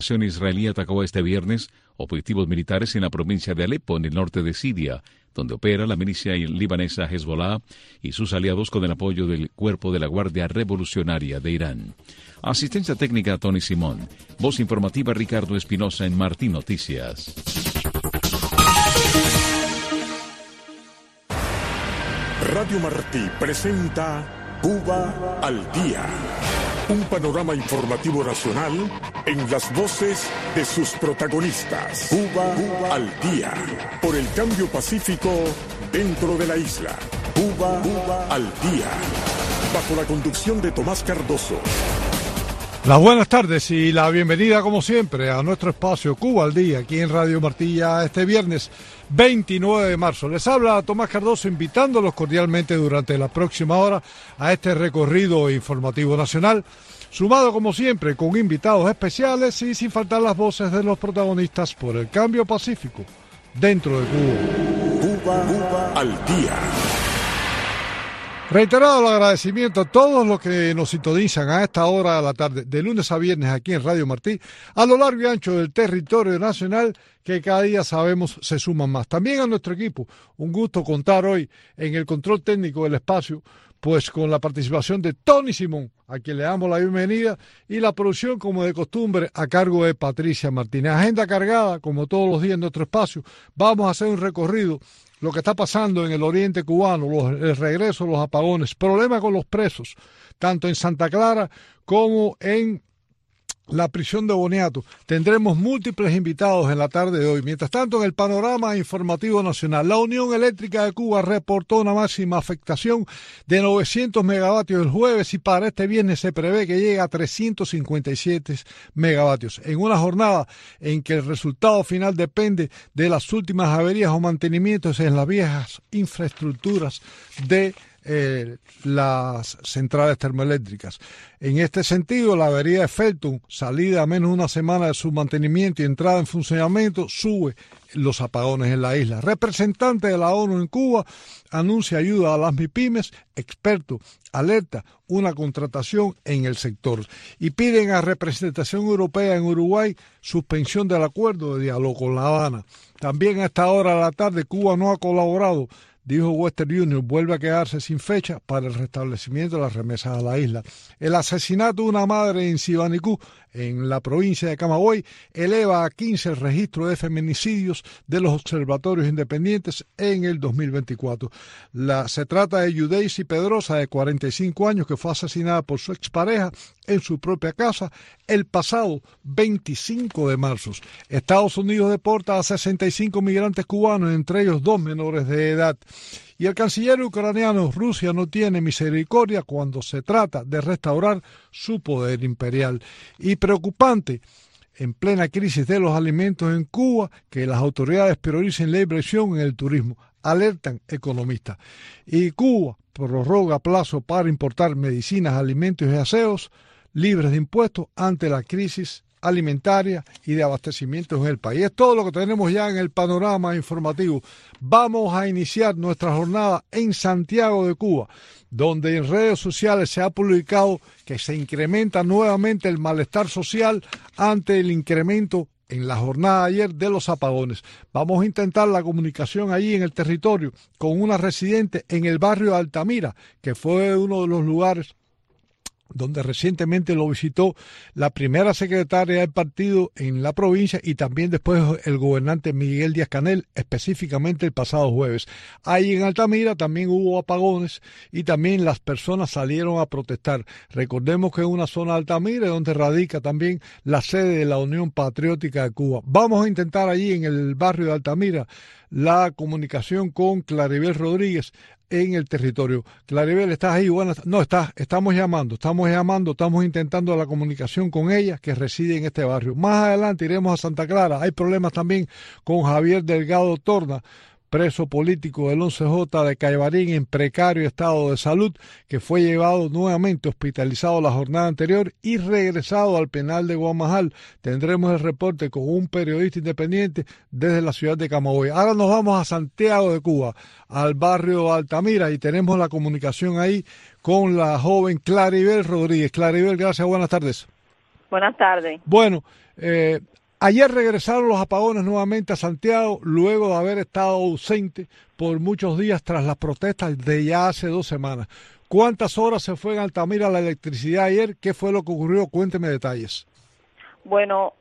La acción israelí atacó este viernes objetivos militares en la provincia de Alepo, en el norte de Siria, donde opera la milicia libanesa Hezbollah y sus aliados con el apoyo del Cuerpo de la Guardia Revolucionaria de Irán. Asistencia técnica Tony Simón. Voz informativa Ricardo Espinosa en Martín Noticias. Radio Martí presenta Cuba al Día. Un panorama informativo nacional en las voces de sus protagonistas. Cuba al Día. Por el cambio pacífico dentro de la isla. Cuba al Día. Bajo la conducción de Tomás Cardoso. Las buenas tardes y la bienvenida, como siempre, a nuestro espacio Cuba al Día, aquí en Radio Martí, este viernes 29 de marzo. Les habla Tomás Cardoso, invitándolos cordialmente durante la próxima hora a este recorrido informativo nacional, sumado como siempre con invitados especiales y sin faltar las voces de los protagonistas por el cambio pacífico dentro de Cuba. Cuba al Día. Reiterado el agradecimiento a todos los que nos sintonizan a esta hora de la tarde, de lunes a viernes aquí en Radio Martí, a lo largo y ancho del territorio nacional, que cada día sabemos se suman más. También a nuestro equipo, un gusto contar hoy en el control técnico del espacio, pues con la participación de Tony Simón, a quien le damos la bienvenida, y la producción, como de costumbre, a cargo de Patricia Martínez. Agenda cargada, como todos los días en nuestro espacio. Vamos a hacer un recorrido, lo que está pasando en el oriente cubano, el regreso, los apagones, problemas con los presos, tanto en Santa Clara como en la prisión de Boniato. Tendremos múltiples invitados en la tarde de hoy. Mientras tanto, en el panorama informativo nacional, la Unión Eléctrica de Cuba reportó una máxima afectación de 900 megavatios el jueves y para este viernes se prevé que llegue a 357 megavatios. En una jornada en que el resultado final depende de las últimas averías o mantenimientos en las viejas infraestructuras de las centrales termoeléctricas. En este sentido, la avería de Felton, salida a menos de una semana de su mantenimiento y entrada en funcionamiento, sube los apagones en la isla. Representante de la ONU en Cuba anuncia ayuda a las MIPYMES, experto alerta una contratación en el sector y piden a representación europea en Uruguay suspensión del acuerdo de diálogo con La Habana. También a esta hora de la tarde Cuba no ha colaborado, dijo Western Union, vuelve a quedarse sin fecha para el restablecimiento de las remesas a la isla. El asesinato de una madre en Sibanicú, en la provincia de Camagüey, eleva a 15 el registro de feminicidios de los observatorios independientes en el 2024. Se trata de Yudeisi Pedrosa, de 45 años, que fue asesinada por su expareja en su propia casa el pasado 25 de marzo. Estados Unidos deporta a 65 migrantes cubanos, entre ellos 2 menores de edad. Y el canciller ucraniano: Rusia no tiene misericordia cuando se trata de restaurar su poder imperial. Y preocupante, en plena crisis de los alimentos en Cuba, que las autoridades prioricen la inversión en el turismo, alertan economistas. Y Cuba prorroga plazo para importar medicinas, alimentos y aseos libres de impuestos ante la crisis alimentaria y de abastecimiento en el país. Es todo lo que tenemos ya en el panorama informativo. Vamos a iniciar nuestra jornada en Santiago de Cuba, donde en redes sociales se ha publicado que se incrementa nuevamente el malestar social ante el incremento en la jornada de ayer de los apagones. Vamos a intentar la comunicación allí en el territorio con una residente en el barrio de Altamira, que fue uno de los lugares donde recientemente lo visitó la primera secretaria del partido en la provincia y también después el gobernante Miguel Díaz-Canel, específicamente el pasado jueves. Ahí en Altamira también hubo apagones y también las personas salieron a protestar. Recordemos que es una zona de Altamira donde radica también la sede de la Unión Patriótica de Cuba. Vamos a intentar allí en el barrio de Altamira la comunicación con Claribel Rodríguez en el territorio. Claribel, ¿estás ahí? Bueno, no, estamos intentando la comunicación con ella, que reside en este barrio. Más adelante iremos a Santa Clara. Hay problemas también con Javier Delgado Torna, preso político del 11J de Caibarín en precario estado de salud, que fue llevado nuevamente hospitalizado la jornada anterior y regresado al penal de Guamajal. Tendremos el reporte con un periodista independiente desde la ciudad de Camagüey. Ahora nos vamos a Santiago de Cuba, al barrio Altamira, y tenemos la comunicación ahí con la joven Claribel Rodríguez. Claribel, gracias, buenas tardes. Buenas tardes. Bueno, Ayer regresaron los apagones nuevamente a Santiago, luego de haber estado ausente por muchos días tras las protestas de ya hace 2 semanas. ¿Cuántas horas se fue en Altamira la electricidad ayer? ¿Qué fue lo que ocurrió? Cuénteme detalles. Bueno,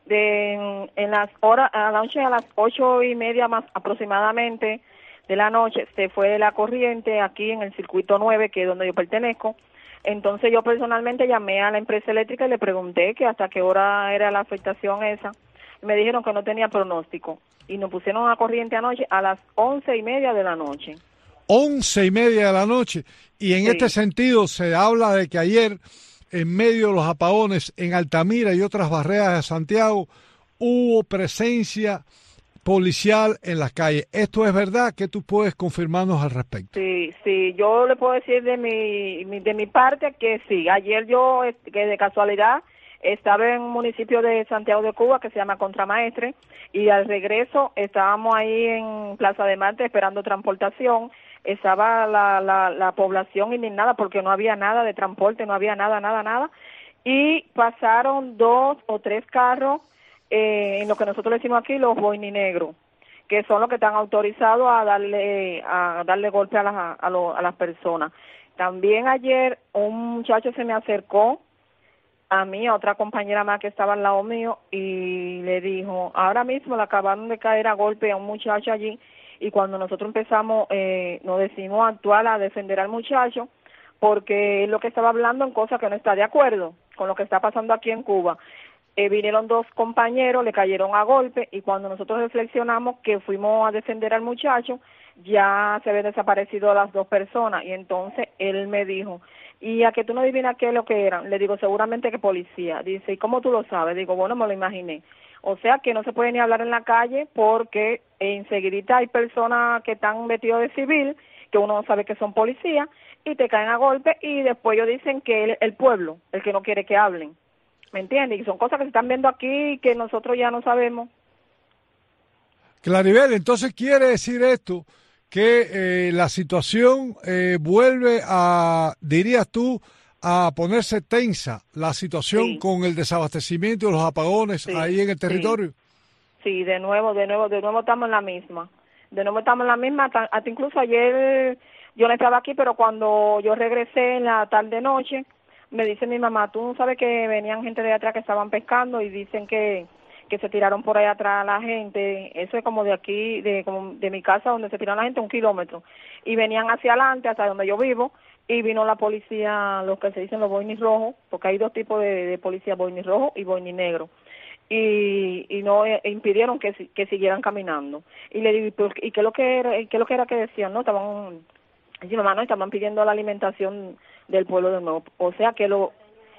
en las horas, a la noche a las 8:30 más aproximadamente de la noche se fue la corriente aquí en el circuito 9, que es donde yo pertenezco. Entonces yo personalmente llamé a la empresa eléctrica y le pregunté que hasta qué hora era la afectación esa. Me dijeron que no tenía pronóstico y nos pusieron a corriente anoche a las 11:30 de la noche. 11:30 de la noche. Y en este sentido se habla de que ayer, en medio de los apagones en Altamira y otras barriadas de Santiago, hubo presencia policial en las calles. ¿Esto es verdad? ¿Qué tú puedes confirmarnos al respecto? Sí, yo le puedo decir de mi parte que sí. Ayer yo, que de casualidad, estaba en un municipio de Santiago de Cuba que se llama Contramaestre, y al regreso estábamos ahí en Plaza de Marte esperando transportación. Estaba la población indignada porque no había nada de transporte, no había nada, y pasaron 2 o 3 carros en lo que nosotros le decimos aquí los boininegros, que son los que están autorizados a darle golpe a las personas. También ayer un muchacho se me acercó a mí, a otra compañera más que estaba al lado mío, y le dijo, ahora mismo le acabaron de caer a golpe a un muchacho allí. Y cuando nosotros empezamos, nos decidimos actuar a defender al muchacho, porque es lo que estaba hablando en cosas que no está de acuerdo con lo que está pasando aquí en Cuba. Vinieron 2 compañeros, le cayeron a golpe, y cuando nosotros reflexionamos que fuimos a defender al muchacho, ya se habían desaparecido las 2 personas, y entonces él me dijo, ¿y a que tú no adivinas qué es lo que eran? Le digo, seguramente que policía. Dice, ¿y cómo tú lo sabes? Digo, bueno, me lo imaginé. O sea que no se puede ni hablar en la calle porque enseguidita hay personas que están vestidos de civil, que uno no sabe que son policías, y te caen a golpe, y después ellos dicen que el pueblo, el que no quiere que hablen. ¿Me entiendes? Y son cosas que se están viendo aquí que nosotros ya no sabemos. Claribel, entonces quiere decir esto que la situación vuelve a, dirías tú, a ponerse tensa, la situación con el desabastecimiento y los apagones ahí en el territorio. Sí, de nuevo estamos en la misma. Hasta incluso ayer yo no estaba aquí, pero cuando yo regresé en la tarde-noche, me dice mi mamá, tú no sabes que venían gente de atrás que estaban pescando y dicen que se tiraron por ahí atrás a la gente. Eso es como de aquí, como de mi casa donde se tiraron la gente, 1 kilómetro. Y venían hacia adelante, hasta donde yo vivo, y vino la policía, los que se dicen los boinis rojos, porque hay 2 tipos de policía, boinis rojo y boinis negro. Y no impidieron que siguieran caminando. Y le digo, ¿y qué es lo que era que decían? No, estaban, sí, mamá, no, estaban pidiendo la alimentación del pueblo de nuevo. O sea que lo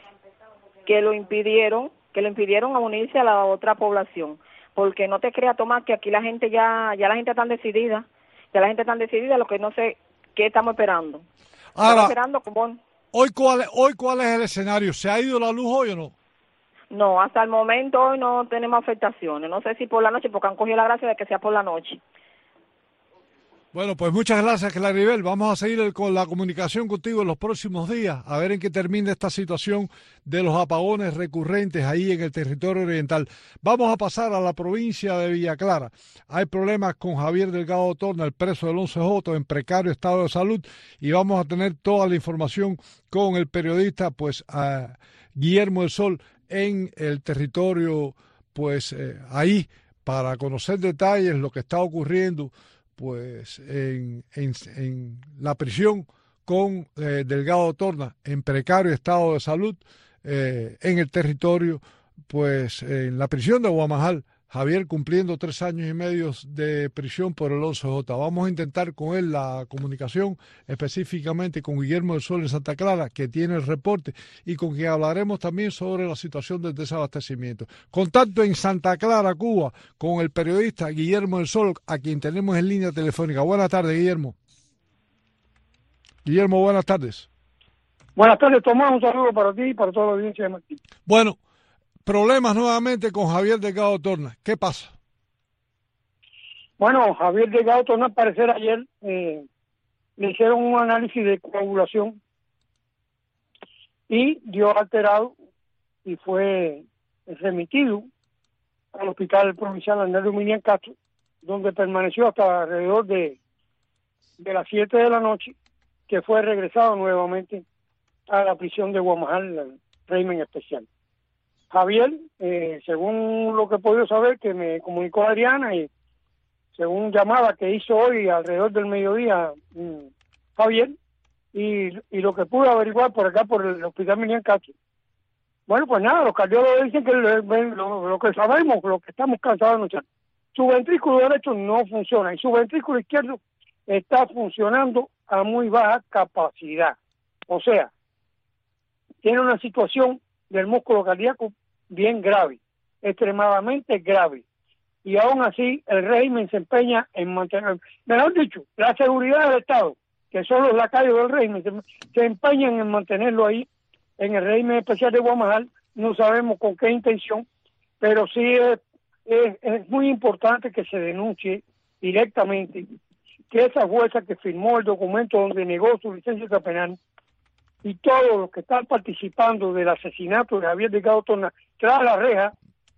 impidieron a unirse a la otra población, porque no te creas, Tomás, que aquí la gente ya la gente está decidida, lo que no sé qué estamos esperando. Ahora, como hoy cuál es el escenario, ¿se ha ido la luz hoy o no? No, hasta el momento hoy no tenemos afectaciones, no sé si por la noche, porque han cogido la gracia de que sea por la noche. Bueno, pues muchas gracias, Claribel. Vamos a seguir con la comunicación contigo en los próximos días, a ver en qué termina esta situación de los apagones recurrentes ahí en el territorio oriental. Vamos a pasar a la provincia de Villa Clara. Hay problemas con Javier Delgado Torna, el preso del 11J, en precario estado de salud, y vamos a tener toda la información con el periodista, pues, Guillermo del Sol, en el territorio, pues, ahí, para conocer detalles, lo que está ocurriendo, pues en la prisión con Delgado Torna en precario estado de salud en el territorio, pues en la prisión de Guamajal, Javier cumpliendo 3 años y medio de prisión por el 11J. Vamos a intentar con él la comunicación, específicamente con Guillermo del Sol en Santa Clara, que tiene el reporte, y con quien hablaremos también sobre la situación del desabastecimiento. Contacto en Santa Clara, Cuba, con el periodista Guillermo del Sol, a quien tenemos en línea telefónica. Buenas tardes, Guillermo. Guillermo, buenas tardes. Buenas tardes, Tomás. Un saludo para ti y para toda la audiencia de Martín. Bueno, problemas nuevamente con Javier Delgado Torna. ¿Qué pasa? Bueno, Javier Delgado Torna, al parecer ayer le hicieron un análisis de coagulación y dio alterado y fue remitido al Hospital Provincial Andrés Minian Castro, donde permaneció hasta alrededor de las 7 de la noche, que fue regresado nuevamente a la prisión de Guamajal, el régimen especial. Javier, según lo que he podido saber, que me comunicó Adriana, y según llamada que hizo hoy alrededor del mediodía Javier, y lo que pude averiguar por acá por el Hospital Minian Castro. Bueno, pues nada, los cardiólogos dicen que lo que sabemos, lo que estamos cansados de anunciar, su ventrículo derecho no funciona y su ventrículo izquierdo está funcionando a muy baja capacidad. O sea, tiene una situación del músculo cardíaco bien grave, extremadamente grave. Y aún así el régimen se empeña en mantener, mejor dicho, la seguridad del Estado, que son los lacayos del régimen, se empeñan en mantenerlo ahí en el régimen especial de Guamajal. No sabemos con qué intención, pero sí es muy importante que se denuncie directamente que esa jueza que firmó el documento donde negó su licencia penal y todos los que están participando del asesinato de Javier Delgado Torna tras la reja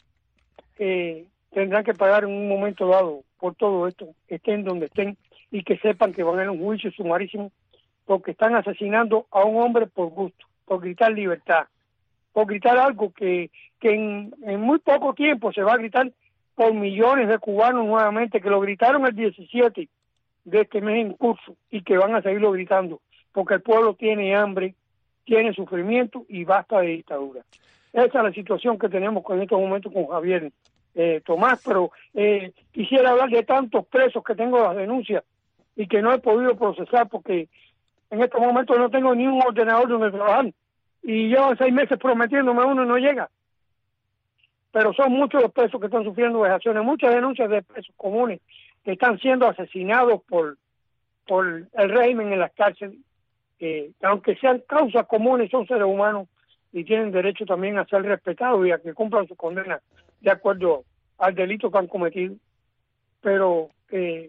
tendrán que pagar en un momento dado por todo esto, estén donde estén, y que sepan que van a ir a un juicio sumarísimo porque están asesinando a un hombre por gusto, por gritar libertad, por gritar algo que en muy poco tiempo se va a gritar por millones de cubanos nuevamente, que lo gritaron el 17 de este mes en curso y que van a seguirlo gritando, porque el pueblo tiene hambre, tiene sufrimiento y basta de dictadura. Esa es la situación que tenemos en estos momentos con Javier Tomás, pero quisiera hablar de tantos presos que tengo las denuncias y que no he podido procesar porque en estos momentos no tengo ni un ordenador donde trabajar y llevan 6 meses prometiéndome uno y no llega. Pero son muchos los presos que están sufriendo vejaciones, muchas denuncias de presos comunes que están siendo asesinados por el régimen en las cárceles, aunque sean causas comunes, son seres humanos y tienen derecho también a ser respetados y a que cumplan su condena de acuerdo al delito que han cometido. Pero el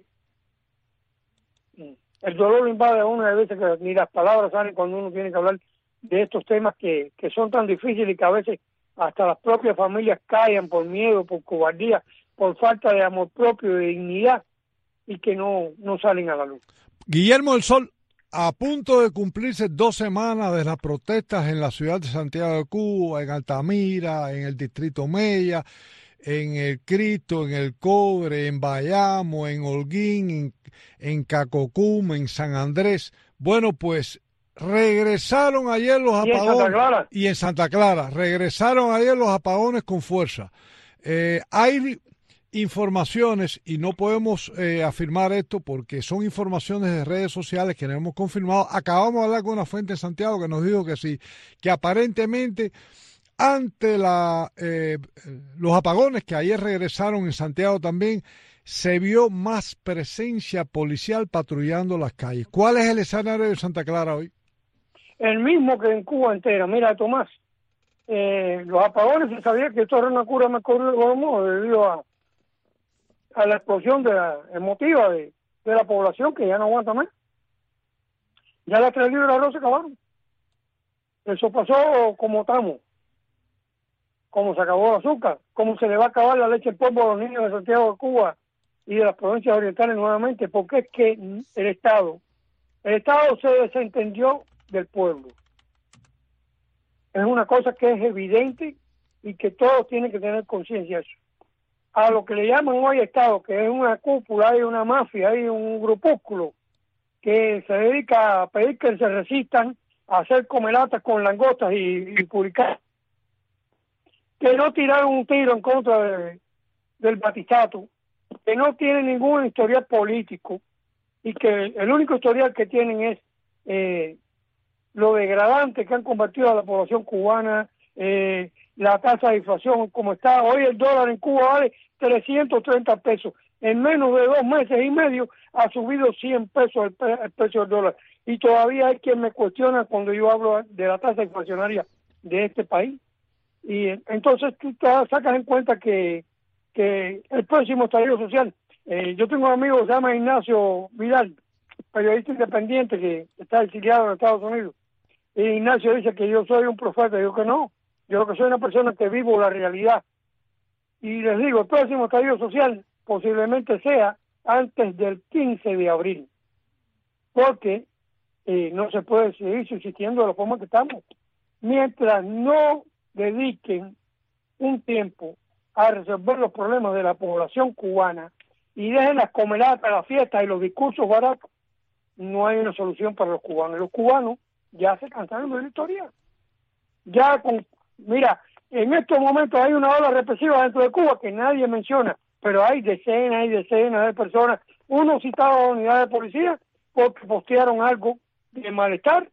dolor lo invade a uno, de veces que ni las palabras salen cuando uno tiene que hablar de estos temas que son tan difíciles y que a veces hasta las propias familias callan por miedo, por cobardía, por falta de amor propio, de dignidad, y que no salen a la luz. Guillermo del Sol, a punto de cumplirse 2 semanas de las protestas en la ciudad de Santiago de Cuba, en Altamira, en el distrito Mella, en el Cristo, en el Cobre, en Bayamo, en Holguín, en Cacocum, en San Andrés. Bueno, pues regresaron ayer los apagones. Y en Santa Clara. Regresaron ayer los apagones con fuerza. Hay informaciones, y no podemos afirmar esto porque son informaciones de redes sociales que no hemos confirmado. Acabamos de hablar con una fuente en Santiago que nos dijo que sí, que aparentemente ante los apagones que ayer regresaron en Santiago también, se vio más presencia policial patrullando las calles. ¿Cuál es el escenario de Santa Clara hoy? El mismo que en Cuba entera. Mira, Tomás, los apagones, se sabía que esto era una cura debido a la explosión emotiva de la población que ya no aguanta más. Ya las 3 libras de arroz se acabaron. Eso pasó como estamos. Como se acabó el azúcar, como se le va a acabar la leche en polvo a los niños de Santiago de Cuba y de las provincias orientales nuevamente, porque es que el Estado se desentendió del pueblo. Es una cosa que es evidente y que todos tienen que tener conciencia de eso. A lo que le llaman hoy Estado, que es una cúpula, hay una mafia, hay un grupúsculo que se dedica a pedir que se resistan a hacer comelatas con langostas y publicar, que no tiraron un tiro en contra del Batistato, que no tienen ningún historial político y que el único historial que tienen es lo degradante que han convertido a la población cubana, la tasa de inflación como está. Hoy el dólar en Cuba vale 330 pesos. En menos de 2 meses y medio ha subido 100 pesos el precio del dólar. Y todavía hay quien me cuestiona cuando yo hablo de la tasa inflacionaria de este país. Y entonces tú sacas en cuenta que el próximo estallido social, yo tengo un amigo que se llama Ignacio Vidal, periodista independiente que está exiliado en Estados Unidos, y Ignacio dice que yo soy un profeta. Yo que no, yo que soy una persona que vivo la realidad Y les digo, el próximo estallido social posiblemente sea antes del 15 de abril, porque no se puede seguir subsistiendo de la forma que estamos. Mientras no dediquen un tiempo a resolver los problemas de la población cubana y dejen las comelatas, las fiestas y los discursos baratos, no hay una solución para los cubanos. Los cubanos ya se cansaron de la historia. Mira, en estos momentos hay una ola represiva dentro de Cuba que nadie menciona, pero hay decenas y decenas de personas, unos citados a la unidad de policía porque postearon algo de malestar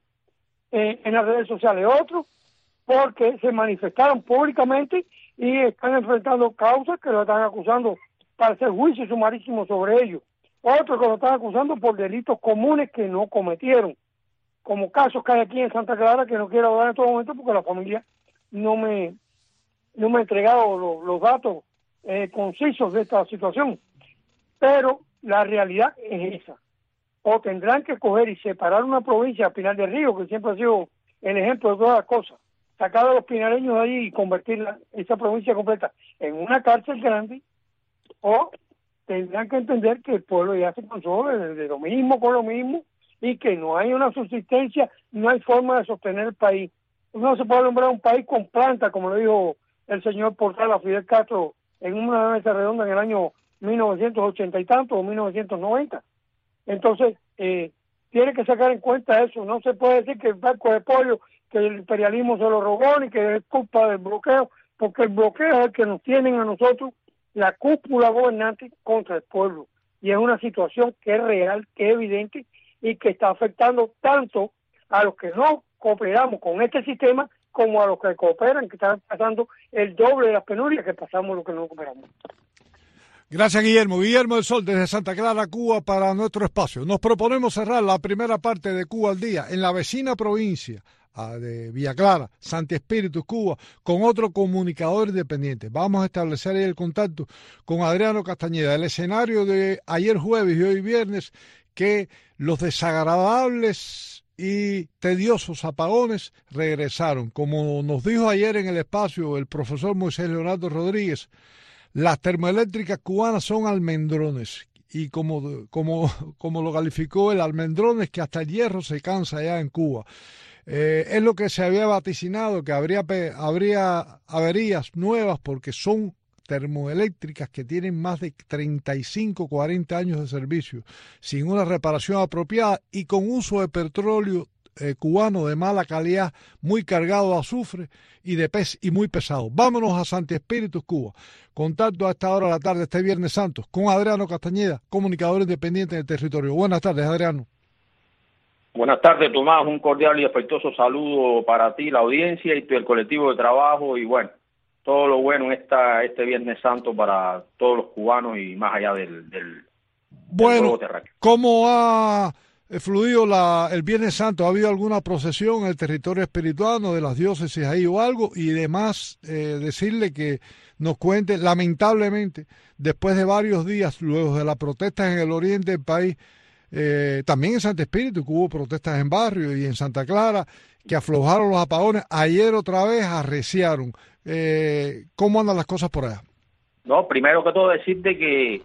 en las redes sociales, otros porque se manifestaron públicamente y están enfrentando causas que lo están acusando para hacer juicio sumarísimo sobre ellos, otros que lo están acusando por delitos comunes que no cometieron, como casos que hay aquí en Santa Clara que no quiero hablar en estos momentos porque la familia no me ha entregado los datos concisos de esta situación, pero la realidad es esa. O tendrán que coger y separar una provincia a Pinar del Río, que siempre ha sido el ejemplo de todas las cosas, sacar a los pinareños de allí y convertir esa provincia completa en una cárcel grande, o tendrán que entender que el pueblo ya se cansó de lo mismo con lo mismo y que no hay una subsistencia, no hay forma de sostener el país. No se puede nombrar un país con planta, como lo dijo el señor Portal a Fidel Castro en una mesa redonda en el año 1980 y tanto, o 1990. Entonces, tiene que sacar en cuenta eso. No se puede decir que el barco de pollo, que el imperialismo se lo robó, ni que es culpa del bloqueo, porque el bloqueo es el que nos tienen a nosotros, la cúpula gobernante, contra el pueblo. Y es una situación que es real, que es evidente, y que está afectando tanto a los que no cooperamos con este sistema, como a los que cooperan, que están pasando el doble de las penurias que pasamos los que no cooperamos. Gracias, Guillermo. Guillermo del Sol, desde Santa Clara, Cuba, para nuestro espacio. Nos proponemos cerrar la primera parte de Cuba al Día en la vecina provincia de Villa Clara, Santi Espíritu, Cuba, con otro comunicador independiente. Vamos a establecer ahí el contacto con Adriano Castañeda. El escenario de ayer jueves y hoy viernes, que los desagradables y tediosos apagones regresaron. Como nos dijo ayer en el espacio el profesor Moisés Leonardo Rodríguez, las termoeléctricas cubanas son almendrones, y como lo calificó, el almendrón es que hasta el hierro se cansa allá en Cuba. Es lo que se había vaticinado, que habría averías nuevas, porque son termoeléctricas que tienen más de 35, 40 años de servicio, sin una reparación apropiada y con uso de petróleo cubano de mala calidad, muy cargado de azufre y muy pesado. Vámonos a Santi Espíritu, Cuba. Contacto a esta hora de la tarde, este Viernes Santo, con Adriano Castañeda, comunicador independiente del territorio. Buenas tardes, Adriano. Buenas tardes, Tomás. Un cordial y afectuoso saludo para ti, la audiencia y el colectivo de trabajo, y bueno, todo lo bueno este Viernes Santo para todos los cubanos y más allá del bueno, ¿cómo ha fluido el Viernes Santo? ¿Ha habido alguna procesión en el territorio espirituano de las diócesis ahí o algo? Y además decirle que nos cuente, lamentablemente, después de varios días, luego de las protestas en el oriente del país, también en Santi Espíritu, que hubo protestas en Barrio y en Santa Clara, que aflojaron los apagones, ayer otra vez arreciaron. ¿Cómo andan las cosas por allá? No, primero que todo decirte que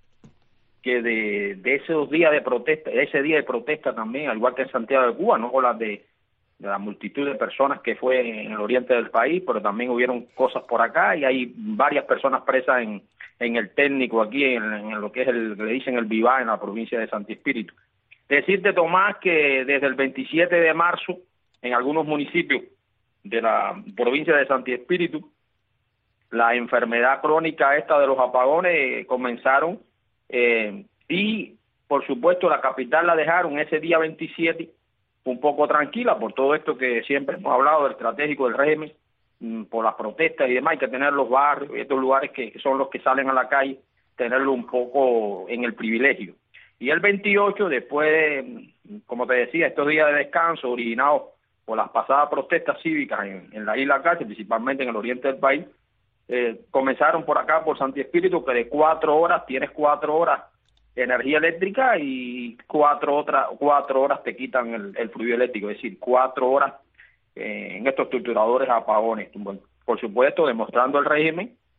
de esos días de protesta, ese día de protesta también, al igual que en Santiago de Cuba, no las de la multitud de personas que fue en el oriente del país, pero también hubieron cosas por acá y hay varias personas presas en el técnico aquí, en lo que es le dicen el Vivá, en la provincia de Santi Espíritu. Decirte, Tomás, que desde el 27 de marzo, en algunos municipios de la provincia de Santi Espíritu, la enfermedad crónica esta de los apagones comenzaron, y por supuesto la capital la dejaron ese día 27 un poco tranquila por todo esto que siempre hemos hablado del estratégico del régimen, por las protestas y demás. Hay que tener los barrios y estos lugares que son los que salen a la calle, tenerlo un poco en el privilegio. Y el 28, después de, como te decía, estos días de descanso originados por las pasadas protestas cívicas en la isla Cache, principalmente en el oriente del país, comenzaron por acá, por Santi Espíritu, que de 4 horas, tienes 4 horas de energía eléctrica y 4 horas te quitan el fluido eléctrico, es decir, 4 horas en estos torturadores apagones. Bueno, por supuesto, demostrando el régimen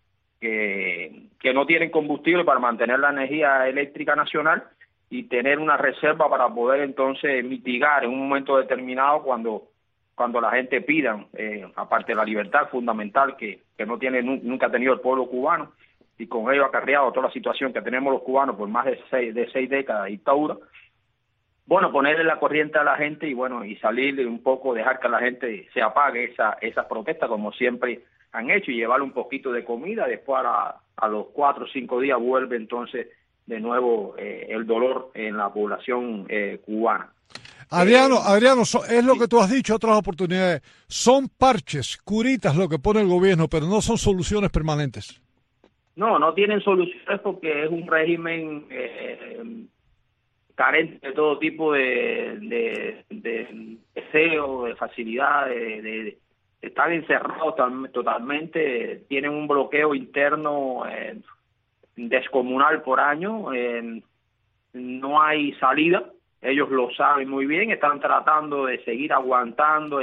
que no tienen combustible para mantener la energía eléctrica nacional y tener una reserva para poder entonces mitigar en un momento determinado cuando la gente pida, aparte de la libertad fundamental que nunca ha tenido el pueblo cubano, y con ello acarreado toda la situación que tenemos los cubanos por más de seis décadas de dictadura. Bueno, ponerle la corriente a la gente y salir un poco, dejar que la gente se apague esa protesta como siempre han hecho y llevarle un poquito de comida. Después a los 4 o 5 días vuelve entonces de nuevo el dolor en la población cubana. Adriano, es lo que tú has dicho otras oportunidades, son parches, curitas lo que pone el gobierno, pero no son soluciones permanentes. No tienen soluciones porque es un régimen carente de todo tipo de deseo, de facilidad, de estar encerrados totalmente, tienen un bloqueo interno descomunal por año, no hay salida, ellos lo saben muy bien, están tratando de seguir aguantando,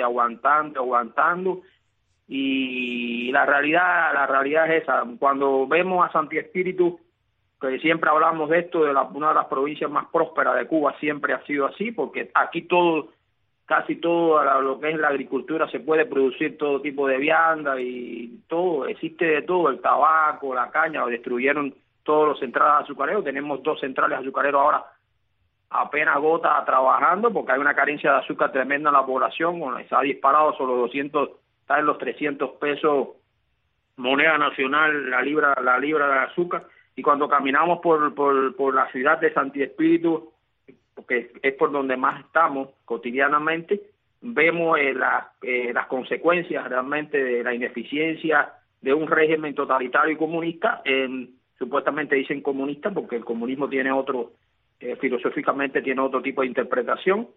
y la realidad es esa. Cuando vemos a Santi Espíritu, que siempre hablamos de esto, una de las provincias más prósperas de Cuba, siempre ha sido así, porque aquí casi todo lo que es la agricultura se puede producir todo tipo de vianda y todo, existe de todo, el tabaco, la caña, destruyeron todos los centrales azucareros, tenemos 2 centrales azucareros ahora apenas gota trabajando porque hay una carencia de azúcar tremenda en la población, se ha disparado sobre 200, está en los 300 pesos moneda nacional la libra de azúcar, y cuando caminamos por la ciudad de Santi Espíritu, porque es por donde más estamos cotidianamente, vemos las consecuencias realmente de la ineficiencia de un régimen totalitario y comunista. Supuestamente dicen comunista porque el comunismo tiene filosóficamente tiene otro tipo de interpretación.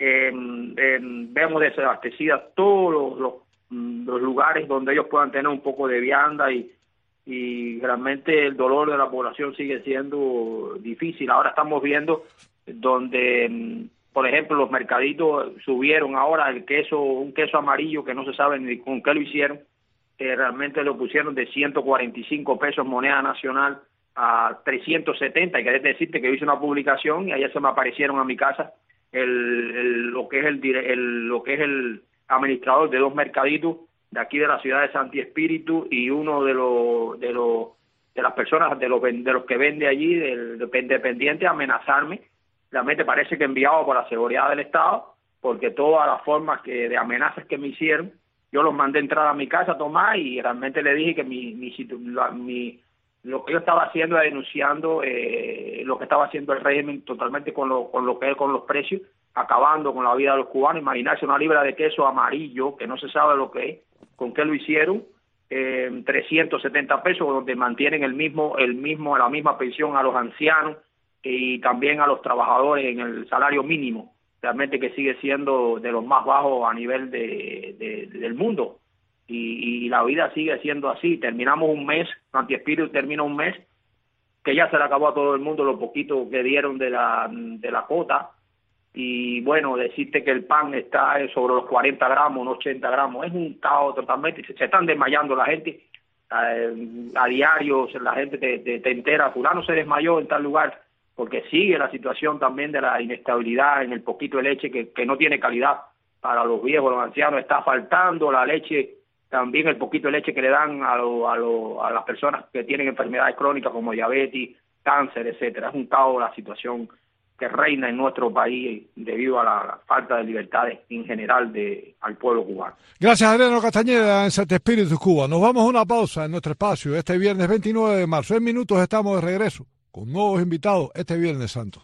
Vemos desabastecidas todos los lugares donde ellos puedan tener un poco de vianda y realmente el dolor de la población sigue siendo difícil. Ahora estamos viendo donde, por ejemplo, los mercaditos subieron ahora un queso amarillo que no se sabe ni con qué lo hicieron, realmente lo pusieron de 145 pesos moneda nacional a 370, y querés decirte que yo hice una publicación y ayer se me aparecieron a mi casa lo que es el administrador de 2 mercaditos de aquí de la ciudad de Santi Espíritu y uno de las personas de los que vende allí, del dependiente, amenazarme. Realmente parece que enviado por la seguridad del Estado, porque todas las formas de amenazas que me hicieron, yo los mandé entrar a mi casa a tomar y realmente le dije que lo que yo estaba haciendo era denunciando lo que estaba haciendo el régimen totalmente con los precios, acabando con la vida de los cubanos. Imaginarse una libra de queso amarillo, que no se sabe lo que es, con qué lo hicieron, 370 pesos, donde mantienen la misma pensión a los ancianos y también a los trabajadores en el salario mínimo, realmente que sigue siendo de los más bajos a nivel del mundo. Y la vida sigue siendo así. Terminamos un mes, Santi Espíritu termina un mes, que ya se le acabó a todo el mundo lo poquito que dieron de la cuota, y bueno, decirte que el pan está sobre los 40 gramos, unos 80 gramos, es un caos totalmente, se están desmayando la gente, a diario la gente te entera, fulano se desmayó en tal lugar, porque sigue la situación también de la inestabilidad en el poquito de leche que no tiene calidad para los viejos, los ancianos, está faltando la leche, también el poquito de leche que le dan a las personas que tienen enfermedades crónicas como diabetes, cáncer, etcétera. Es un caos la situación que reina en nuestro país debido a la falta de libertades en general al pueblo cubano. Gracias, Adriano Castañeda, en Santi Espíritu, Cuba. Nos vamos a una pausa en nuestro espacio este viernes 29 de marzo. En minutos estamos de regreso con nuevos invitados este Viernes Santo.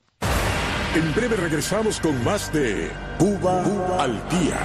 En breve regresamos con más de Cuba al Día.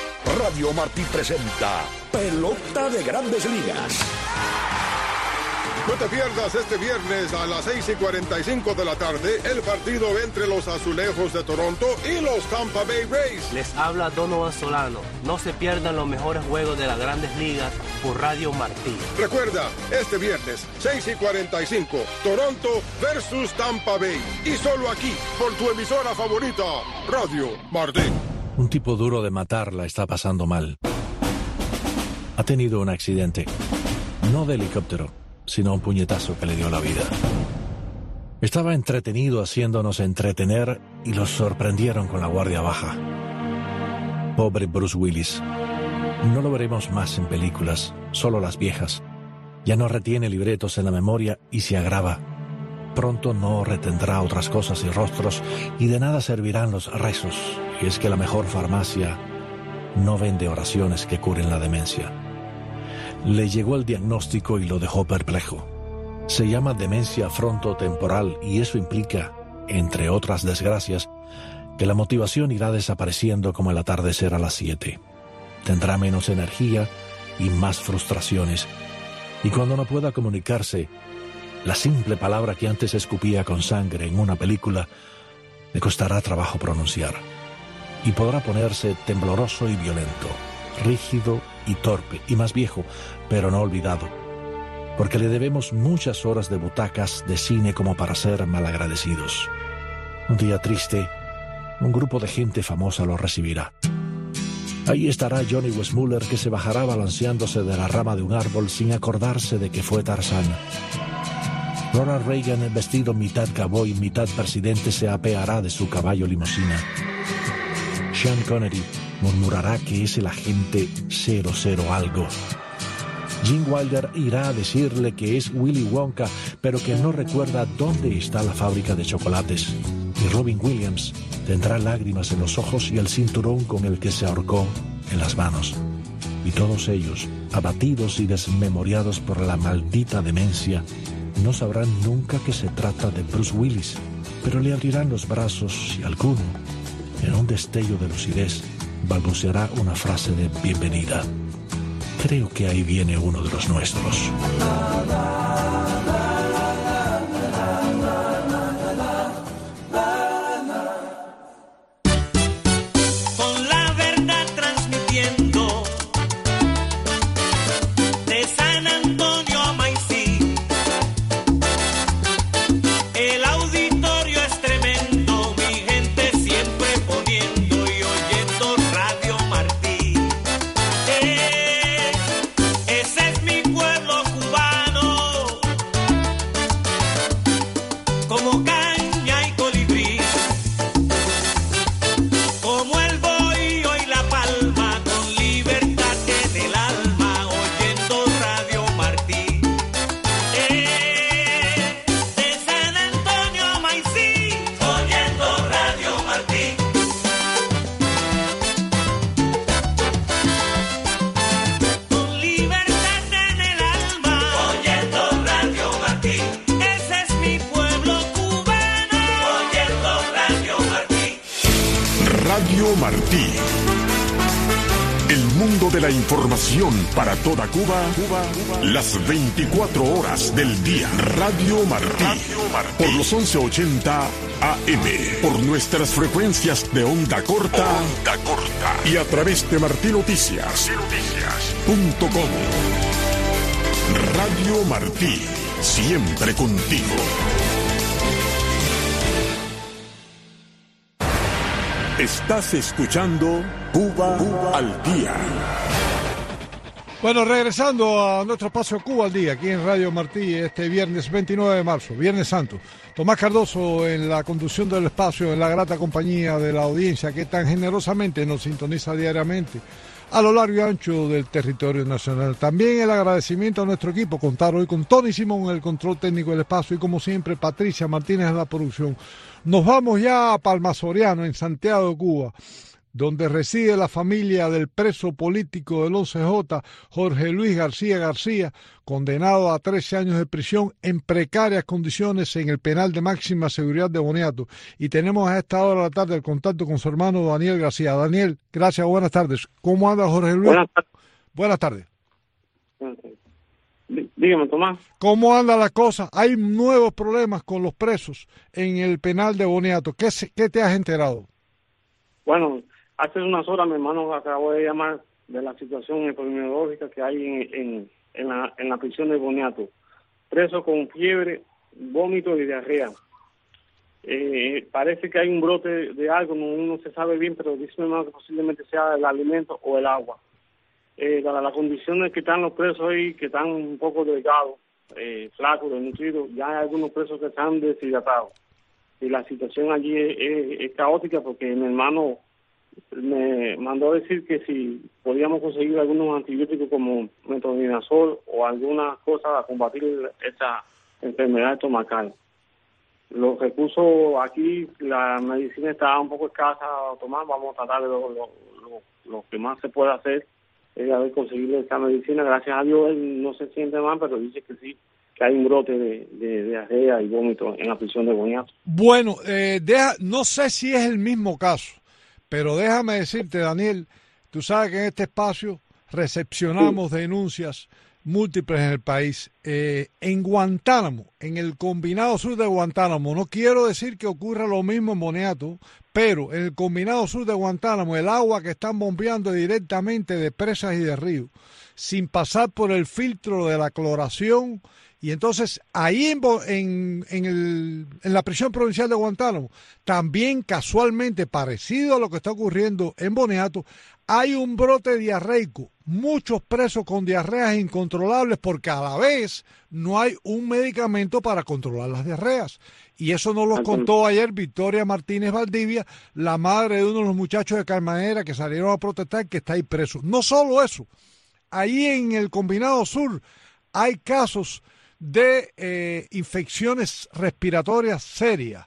Radio Martí presenta Pelota de Grandes Ligas. No te pierdas este viernes a las 6:45 de la tarde el partido entre los Azulejos de Toronto y los Tampa Bay Rays. Les habla Donovan Solano. No se pierdan los mejores juegos de las Grandes Ligas por Radio Martí. Recuerda, este viernes, 6:45, Toronto versus Tampa Bay. Y solo aquí, por tu emisora favorita, Radio Martí. Un tipo duro de matar la está pasando mal. Ha tenido un accidente. No de helicóptero, sino un puñetazo que le dio la vida. Estaba entretenido haciéndonos entretener y los sorprendieron con la guardia baja. Pobre Bruce Willis. No lo veremos más en películas, solo las viejas. Ya no retiene libretos en la memoria y se agrava. Pronto no retendrá otras cosas y rostros y de nada servirán los rezos. Y es que la mejor farmacia no vende oraciones que curen la demencia. Le llegó el diagnóstico y lo dejó perplejo. Se llama demencia frontotemporal y eso implica, entre otras desgracias, que la motivación irá desapareciendo como el atardecer a las 7. Tendrá menos energía y más frustraciones. Y cuando no pueda comunicarse, la simple palabra que antes escupía con sangre en una película le costará trabajo pronunciar. Y podrá ponerse tembloroso y violento, rígido y torpe, y más viejo, pero no olvidado, porque le debemos muchas horas de butacas de cine como para ser malagradecidos. Un día triste, un grupo de gente famosa lo recibirá. Ahí estará Johnny Weissmuller, que se bajará balanceándose de la rama de un árbol sin acordarse de que fue Tarzán. Ronald Reagan, vestido mitad cowboy, mitad presidente, se apeará de su caballo limusina. Sean Connery murmurará que es el agente 00 algo. Gene Wilder irá a decirle que es Willy Wonka, pero que no recuerda dónde está la fábrica de chocolates. Y Robin Williams tendrá lágrimas en los ojos y el cinturón con el que se ahorcó en las manos. Y todos ellos, abatidos y desmemoriados por la maldita demencia, no sabrán nunca que se trata de Bruce Willis, pero le abrirán los brazos y alguno, en un destello de lucidez, balbuceará una frase de bienvenida. Creo que ahí viene uno de los nuestros. Con la verdad transmitiendo de San Antonio a Maicí. El auditorio es tremendo, mi gente siempre poniendo y oyendo Radio Martí. Ese es mi pueblo cubano, como caña y colibrí, como el bohío y la palma, con libertad en el alma, oyendo Radio Martí. De San Antonio a Maicí, oyendo Radio Martí. Con libertad en el alma, oyendo Radio Martí. Ese es mi pueblo cubano, oyendo Radio Martí. Radio Martí. El mundo de la información para toda Cuba, las 24 horas del día. Radio Martí. Por los 1180 AM. Por nuestras frecuencias de onda corta. Y a través de martinoticias.com. Radio Martí. Siempre contigo. Estás escuchando Cuba al Día. Bueno, regresando a nuestro espacio Cuba al Día, aquí en Radio Martí, este viernes 29 de marzo, Viernes Santo. Tomás Cardoso en la conducción del espacio, en la grata compañía de la audiencia que tan generosamente nos sintoniza diariamente a lo largo y ancho del territorio nacional. También el agradecimiento a nuestro equipo, contar hoy con Tony Simón en el control técnico del espacio y como siempre Patricia Martínez en la producción. Nos vamos ya a Palma Soriano, en Santiago de Cuba, donde reside la familia del preso político del 11J, Jorge Luis García García, condenado a 13 años de prisión en precarias condiciones en el penal de máxima seguridad de Boniato. Y tenemos a esta hora de la tarde el contacto con su hermano Daniel García. Daniel, gracias, buenas tardes. ¿Cómo anda Jorge Luis? Buenas tardes. Buenas tardes. Dígame, Tomás. ¿Cómo anda la cosa? Hay nuevos problemas con los presos en el penal de Boniato. ¿Qué te has enterado? Bueno, hace unas horas mi hermano acabó de llamar de la situación epidemiológica que hay en la prisión de Boniato. Presos con fiebre, vómito y diarrea. Parece que hay un brote de algo, no se sabe bien, pero dice mi hermano que posiblemente sea el alimento o el agua. Las condiciones que están los presos ahí, que están un poco delgados, flacos, desnutridos, ya hay algunos presos que están deshidratados. Y la situación allí es caótica porque mi hermano me mandó a decir que si podíamos conseguir algunos antibióticos como metronidazol o alguna cosa para combatir esa enfermedad estomacal. Los recursos aquí, la medicina está un poco escasa, Tomás, vamos a tratar de lo que más se puede hacer es haber conseguido esta medicina. Gracias a Dios él no se siente mal, pero dice que sí, que hay un brote de diarrea y vómito en la prisión de Boniato. Bueno, no sé si es el mismo caso, pero déjame decirte, Daniel, tú sabes que en este espacio recepcionamos denuncias múltiples en el país. En Guantánamo, en el Combinado Sur de Guantánamo, no quiero decir que ocurra lo mismo en Boniato, pero en el Combinado Sur de Guantánamo, el agua que están bombeando directamente de presas y de río, sin pasar por el filtro de la cloración. Y entonces ahí en la prisión provincial de Guantánamo, también casualmente parecido a lo que está ocurriendo en Boniato, hay un brote diarreico, muchos presos con diarreas incontrolables porque a la vez no hay un medicamento para controlar las diarreas. Y eso nos lo contó ayer Victoria Martínez Valdivia, la madre de uno de los muchachos de Carmanera que salieron a protestar, que está ahí preso. No solo eso, ahí en el Combinado Sur hay casos de infecciones respiratorias serias.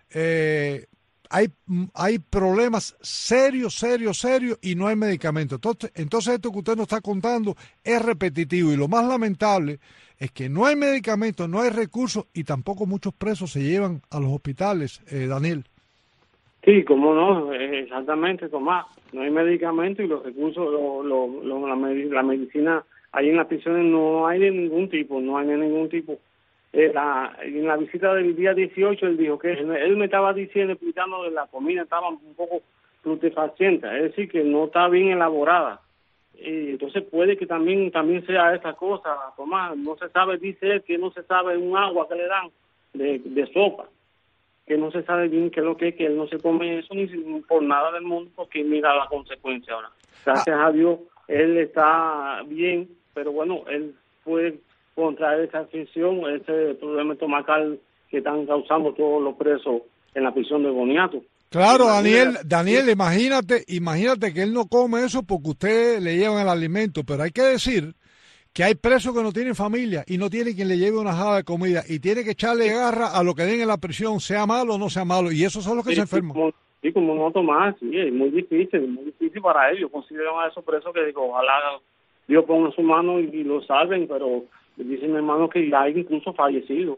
Hay problemas serios y no hay medicamentos. Entonces esto que usted nos está contando es repetitivo y lo más lamentable es que no hay medicamentos, no hay recursos y tampoco muchos presos se llevan a los hospitales, Daniel. Sí, cómo no, exactamente, Tomás. No hay medicamentos y los recursos, la medicina ahí en las prisiones no hay de ningún tipo, en la visita del día 18 él dijo que él me estaba explicando que la comida estaba un poco putrefacciente, es decir, que no está bien elaborada. Entonces puede que también sea esta cosa, Tomás, no se sabe, dice él, que no se sabe un agua que le dan de sopa, que no se sabe bien qué es lo que él no se come eso ni por nada del mundo, porque mira la consecuencia ahora. Gracias a Dios, él está bien, pero bueno, él puede contraer esa afección, ese problema estomacal que están causando todos los presos en la prisión de Boniato. Claro, Daniel, imagínate que él no come eso porque usted le lleva el alimento, pero hay que decir que hay presos que no tienen familia y no tienen quien le lleve una jarra de comida y tiene que echarle garra a lo que den en la prisión, sea malo o no sea malo, y esos son los que se enferman. Sí, como no, Tomás, sí, es muy difícil para ellos. Consideran a esos presos que digo, ojalá Dios ponga su mano y lo salven, pero dice mi hermano que ya hay incluso fallecido,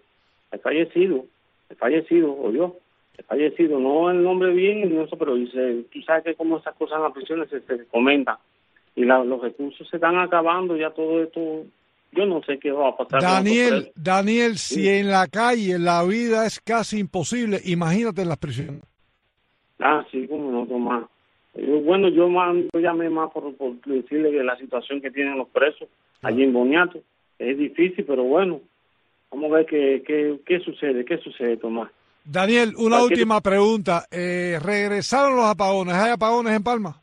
no el nombre bien, no eso, pero dice, tú sabes que como esas cosas en las prisiones se comentan y los recursos se están acabando, ya todo esto, yo no sé qué va a pasar. Daniel, sí. Si en la calle la vida es casi imposible, imagínate en las prisiones. Sí, como no, Tomás. Bueno, yo llamé más por decirle que la situación que tienen los presos allí en Boniato es difícil, pero bueno, vamos a ver qué sucede, Tomás. Daniel, una última pregunta. ¿Regresaron los apagones? ¿Hay apagones en Palma?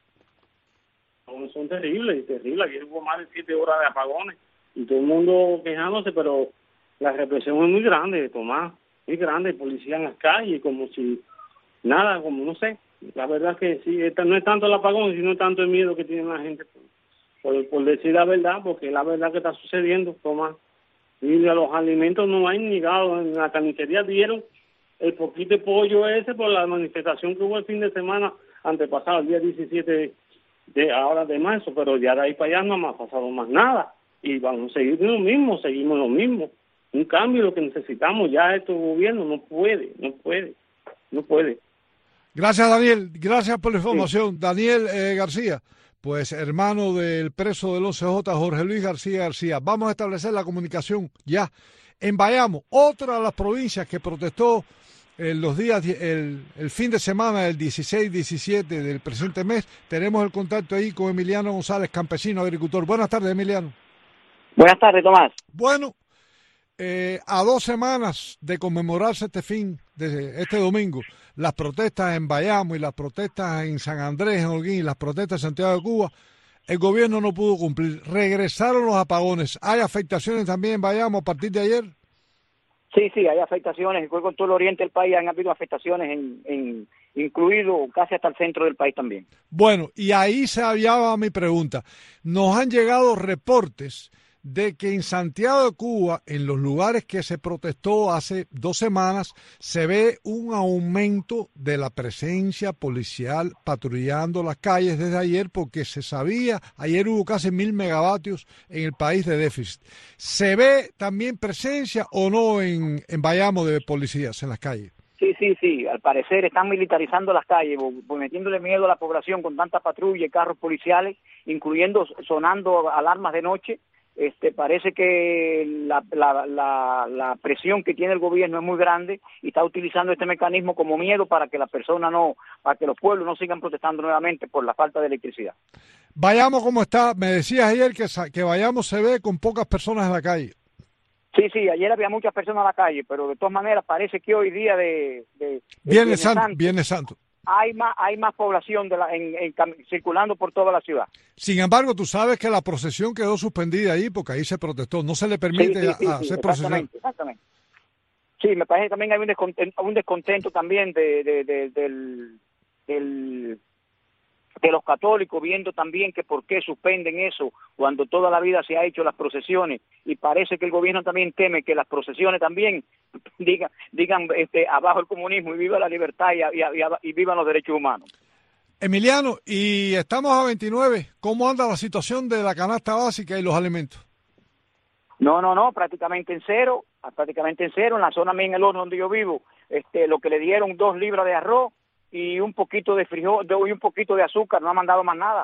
Son terribles. Aquí hubo más de 7 horas de apagones y todo el mundo quejándose, pero la represión es muy grande, Tomás. Muy grande, policía en las calles, como si nada, como no sé. La verdad que sí, no es tanto el apagón, sino tanto el miedo que tiene la gente por decir la verdad, porque la verdad que está sucediendo, Tomás. Y a los alimentos no han llegado. En la carnicería dieron el poquito de pollo ese por la manifestación que hubo el fin de semana antepasado, el día 17 de marzo, pero ya de ahí para allá no ha pasado más nada. Y vamos a seguir seguimos lo mismo. Un cambio lo que necesitamos, ya este gobierno no puede. Gracias, Daniel. Gracias por la información. Sí. Daniel García, pues hermano del preso del 11J, Jorge Luis García. Vamos a establecer la comunicación ya. En Bayamo, otra de las provincias que protestó los días, el fin de semana del 16-17 del presente mes, tenemos el contacto ahí con Emiliano González, campesino agricultor. Buenas tardes, Emiliano. Buenas tardes, Tomás. Bueno, a 2 semanas de conmemorarse este domingo, las protestas en Bayamo y las protestas en San Andrés, en Holguín, y las protestas en Santiago de Cuba, el gobierno no pudo cumplir. Regresaron los apagones. ¿Hay afectaciones también en Bayamo a partir de ayer? Sí, hay afectaciones. Creo que en todo el oriente del país han habido afectaciones, incluido casi hasta el centro del país también. Bueno, y ahí se había mi pregunta. Nos han llegado reportes de que en Santiago de Cuba, en los lugares que se protestó hace 2 semanas, se ve un aumento de la presencia policial patrullando las calles desde ayer, porque se sabía, ayer hubo casi 1000 megavatios en el país de déficit. ¿Se ve también presencia o no en Bayamo de policías en las calles? Sí, al parecer están militarizando las calles, metiéndole miedo a la población con tanta patrulla y carros policiales, incluyendo sonando alarmas de noche. Parece que la presión que tiene el gobierno es muy grande y está utilizando este mecanismo como miedo para que las personas para que los pueblos no sigan protestando nuevamente por la falta de electricidad. Bayamo, ¿cómo está? Me decías ayer que Bayamo se ve con pocas personas en la calle. Sí, ayer había muchas personas en la calle, pero de todas maneras parece que hoy día de Viernes Santo. Hay más población circulando por toda la ciudad. Sin embargo, tú sabes que la procesión quedó suspendida ahí porque ahí se protestó. No se le permite hacer procesión. Exactamente. Sí, me parece que también hay un descontento también de los católicos, viendo también que por qué suspenden eso cuando toda la vida se ha hecho las procesiones, y parece que el gobierno también teme que las procesiones también digan abajo el comunismo y viva la libertad y vivan los derechos humanos. Emiliano, y estamos a 29, ¿cómo anda la situación de la canasta básica y los alimentos? No, prácticamente en cero, en la zona mía, en el horno donde yo vivo, lo que le dieron 2 libras de arroz y un poquito de frijol y un poquito de azúcar, no ha mandado más nada.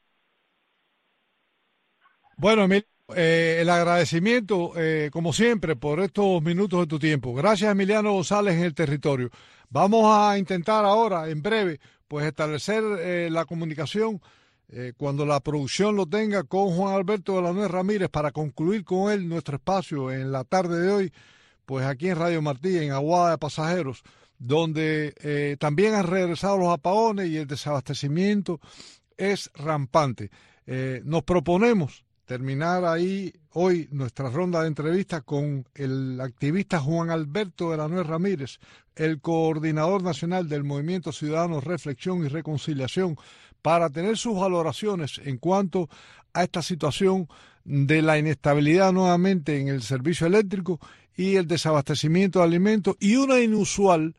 Bueno, Emiliano, el agradecimiento, como siempre, por estos minutos de tu tiempo. Gracias, Emiliano González, en el territorio. Vamos a intentar ahora, en breve, pues establecer la comunicación cuando la producción lo tenga con Juan Alberto de la Nuez Ramírez, para concluir con él nuestro espacio en la tarde de hoy, pues aquí en Radio Martí, en Aguada de Pasajeros, donde también han regresado los apagones y el desabastecimiento es rampante. Nos proponemos terminar ahí hoy nuestra ronda de entrevistas con el activista Juan Alberto de la Nuez Ramírez, el coordinador nacional del Movimiento Ciudadano Reflexión y Reconciliación, para tener sus valoraciones en cuanto a esta situación de la inestabilidad nuevamente en el servicio eléctrico y el desabastecimiento de alimentos, y una inusual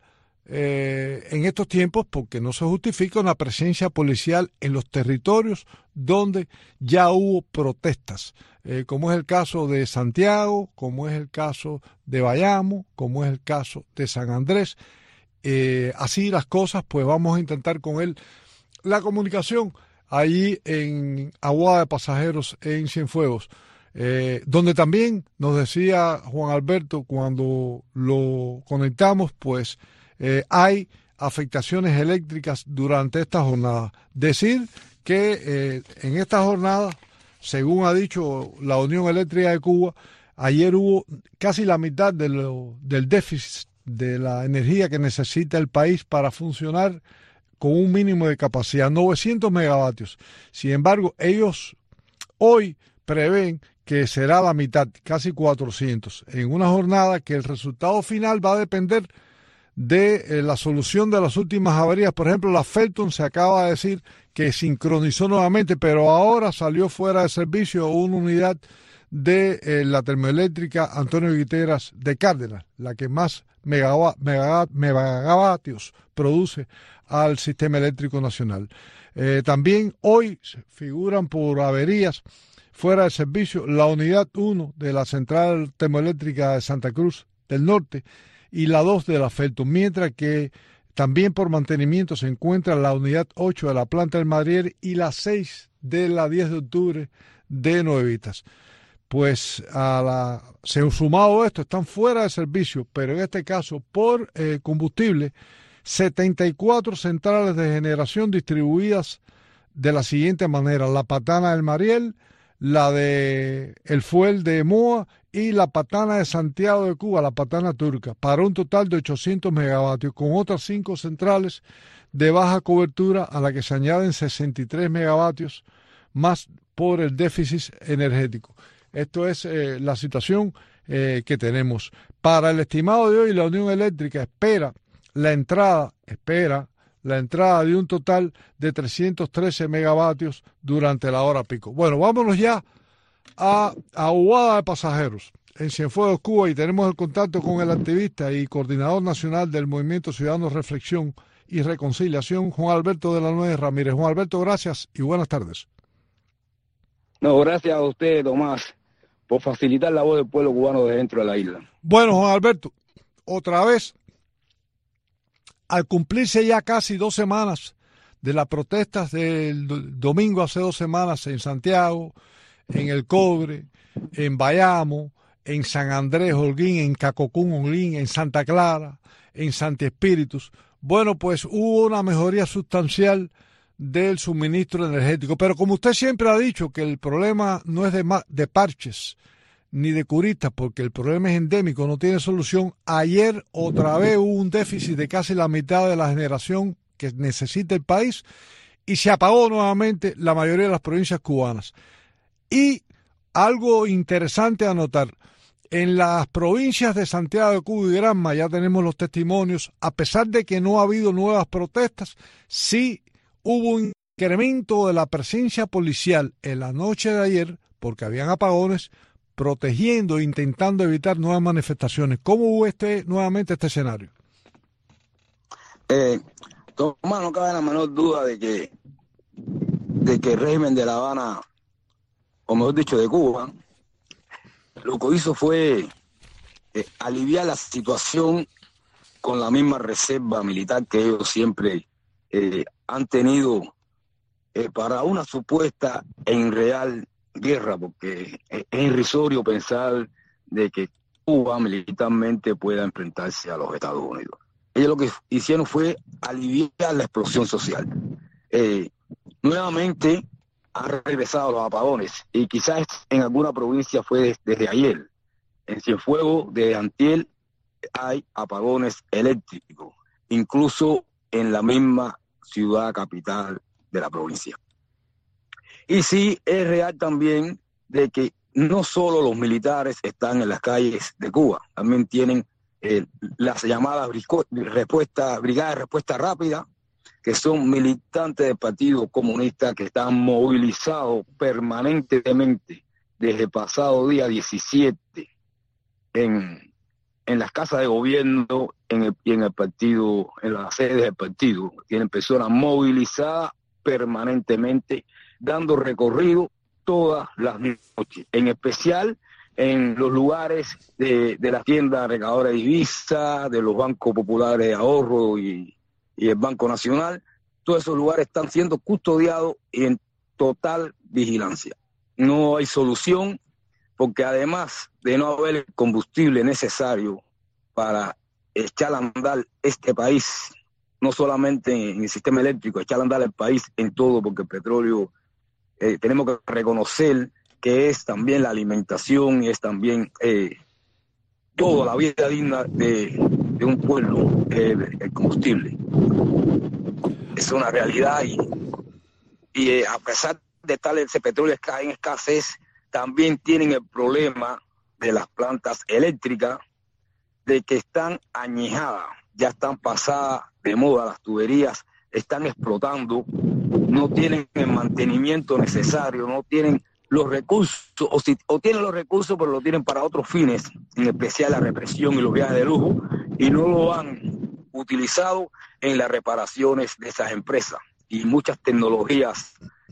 en estos tiempos, porque no se justifica una presencia policial en los territorios donde ya hubo protestas, como es el caso de Santiago, como es el caso de Bayamo, como es el caso de San Andrés. Así las cosas, pues vamos a intentar con él la comunicación allí en Aguada de Pasajeros, en Cienfuegos, donde también nos decía Juan Alberto cuando lo conectamos, pues hay afectaciones eléctricas durante esta jornada. Decir que en esta jornada, según ha dicho la Unión Eléctrica de Cuba, ayer hubo casi la mitad del déficit de la energía que necesita el país para funcionar con un mínimo de capacidad, 900 megavatios. Sin embargo, ellos hoy prevén que será la mitad, casi 400, en una jornada que el resultado final va a depender de la solución de las últimas averías. Por ejemplo, la Felton se acaba de decir que sincronizó nuevamente, pero ahora salió fuera de servicio una unidad de la termoeléctrica Antonio Guiteras de Cárdenas, la que más megavatios produce al sistema eléctrico nacional. También hoy figuran por averías fuera de servicio la unidad 1 de la central termoeléctrica de Santa Cruz del Norte y la 2 de la Felton, mientras que también por mantenimiento se encuentra la unidad 8 de la planta del Madrier y la 6 de la 10 de octubre de Nuevitas. Pues se han sumado esto, están fuera de servicio, pero en este caso por combustible, 74 centrales de generación distribuidas de la siguiente manera: la Patana del Mariel, la de El Fuel de Moa y la Patana de Santiago de Cuba, la Patana turca, para un total de 800 megavatios, con otras 5 centrales de baja cobertura a la que se añaden 63 megavatios más por el déficit energético. Esto es la situación que tenemos. Para el estimado de hoy, la Unión Eléctrica espera la entrada de un total de 313 megavatios durante la hora pico. Bueno, vámonos ya a Aguada de Pasajeros, en Cienfuegos, Cuba, y tenemos el contacto con el activista y coordinador nacional del Movimiento Ciudadano Reflexión y Reconciliación, Juan Alberto de la Nuez Ramírez. Juan Alberto, gracias y buenas tardes. No, gracias a usted, Tomás, por facilitar la voz del pueblo cubano de dentro de la isla. Bueno, Juan Alberto, otra vez, al cumplirse ya casi 2 semanas de las protestas del domingo hace 2 semanas en Santiago, en El Cobre, en Bayamo, en San Andrés, Holguín, en Cacocún, Holguín, en Santa Clara, en Santi Espíritus, bueno, pues hubo una mejoría sustancial del suministro energético. Pero como usted siempre ha dicho que el problema no es de parches ni de curistas, porque el problema es endémico, no tiene solución. Ayer otra vez hubo un déficit de casi la mitad de la generación que necesita el país y se apagó nuevamente la mayoría de las provincias cubanas. Y algo interesante a notar, en las provincias de Santiago de Cuba y Granma ya tenemos los testimonios, a pesar de que no ha habido nuevas protestas, sí hubo un incremento de la presencia policial en la noche de ayer, porque habían apagones, protegiendo e intentando evitar nuevas manifestaciones. ¿Cómo hubo nuevamente este escenario? Tomás, no cabe la menor duda de que el régimen de La Habana, o mejor dicho de Cuba, lo que hizo fue aliviar la situación con la misma reserva militar que ellos siempre han tenido para una supuesta e irreal guerra, porque es irrisorio pensar de que Cuba militarmente pueda enfrentarse a los Estados Unidos. Ellos lo que hicieron fue aliviar la explosión social. Nuevamente han regresado los apagones, y quizás en alguna provincia fue desde ayer. En Cienfuegos, desde antier, hay apagones eléctricos, incluso en la misma ciudad capital de la provincia. Y sí, es real también de que no solo los militares están en las calles de Cuba, también tienen las llamadas brigadas de respuesta rápida, que son militantes del Partido Comunista que están movilizados permanentemente desde el pasado día 17 en las casas de gobierno y en el partido, en las sedes del partido. Tienen personas movilizadas permanentemente, dando recorrido todas las noches, en especial en los lugares de las tiendas recabadoras de divisas, de los bancos populares de ahorro y el Banco Nacional. Todos esos lugares están siendo custodiados y en total vigilancia. No hay solución, porque además de no haber el combustible necesario para echar a andar este país, no solamente en el sistema eléctrico, echar a andar el país en todo, porque el petróleo tenemos que reconocer que es también la alimentación y es también toda la vida digna de un pueblo, el combustible. Es una realidad y a pesar de tal ese petróleo en escasez, también tienen el problema de las plantas eléctricas, de que están añejadas, ya están pasadas de moda, las tuberías están explotando, no tienen el mantenimiento necesario, no tienen los recursos, o tienen los recursos pero lo tienen para otros fines, en especial la represión y los viajes de lujo, y no lo han utilizado en las reparaciones de esas empresas. Y muchas tecnologías